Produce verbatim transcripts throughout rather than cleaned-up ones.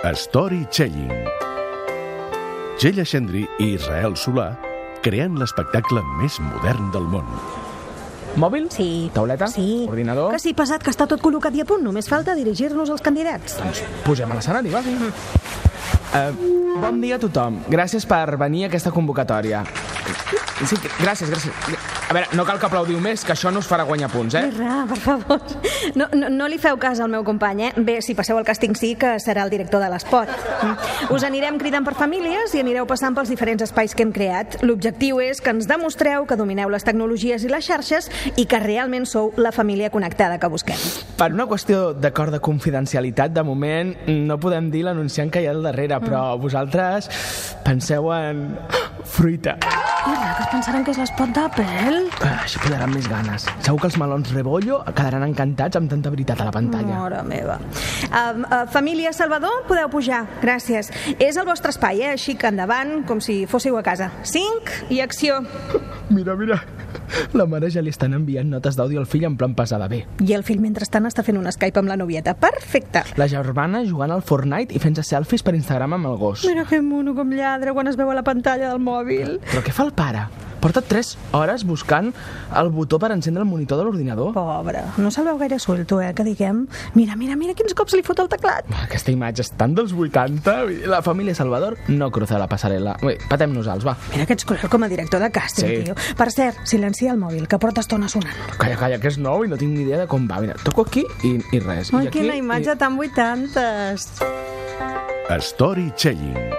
Storytelling. Txell Aixendri i Israel Solà creant l'espectacle més modern del món. Mòbil? Sí. Tauleta? Sí. Ordinador? Que sí, pesat, que està tot col·locat i a punt. Només falta dirigir-nos als candidats. Doncs posem a l'escenari, va. Uh, bon dia a tothom. Gràcies per venir a aquesta convocatòria. Sí, gràcies, gràcies. A veure, no cal que aplaudiu més, que això no us farà guanyar punts, eh? Ra, per favor. No, no, no li feu cas al meu company, eh? Bé, si passeu al càsting sí, que serà el director de l'espot. Us anirem cridant per famílies i anireu passant pels diferents espais que hem creat. L'objectiu és que ens demostreu que domineu les tecnologies i les xarxes i que realment sou la família connectada que busquem. Per una qüestió d'acord de confidencialitat, de moment no podem dir l'anunciant que hi ha al darrere, però vosaltres penseu en fruita. Mira, que es pensaran que és l'espot d'Apple. Ah, així posaran més ganes. Segur que els melons Rebollo quedaran encantats amb tanta veritat a la pantalla. Mare meva. Uh, uh, família Salvador, podeu pujar. Gràcies. És el vostre espai, eh? Així que endavant, com si fóssiu a casa. Cinc i acció. Mira, mira. La mare ja li estan enviant notes d'àudio al fill en plan pesada. Bé. I el fill, mentrestant, està fent un Skype amb la novieta. Perfecte. La germana jugant al Fortnite i fent-se selfies per Instagram amb el gos. Mira que mono com lladra quan es veu a la pantalla del mòbil. Però què fa el pare? Porta tres hores buscant el botó per encendre el monitor de l'ordinador. Pobre, no se'l veu gaire suelto, eh, que diguem. Mira, mira, mira quins cops li fot el teclat. Aquesta imatge és tan dels vuitanta. La família Salvador no cruza la passarel·la. Bé, patem-nos-els, va. Mira que ets cruel com a director de càsting, Sí. tio. Per cert, silencia el mòbil, que porta estona sonant. Calla, calla, que és nou i no tinc ni idea de com va. Mira, toco aquí i, i res. Ai, I aquí, quina imatge i... tan vuitantes. Storytelling.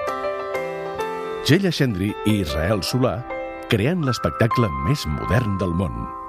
Txell Aixendri i Israel Solà creant l'espectacle més modern del món.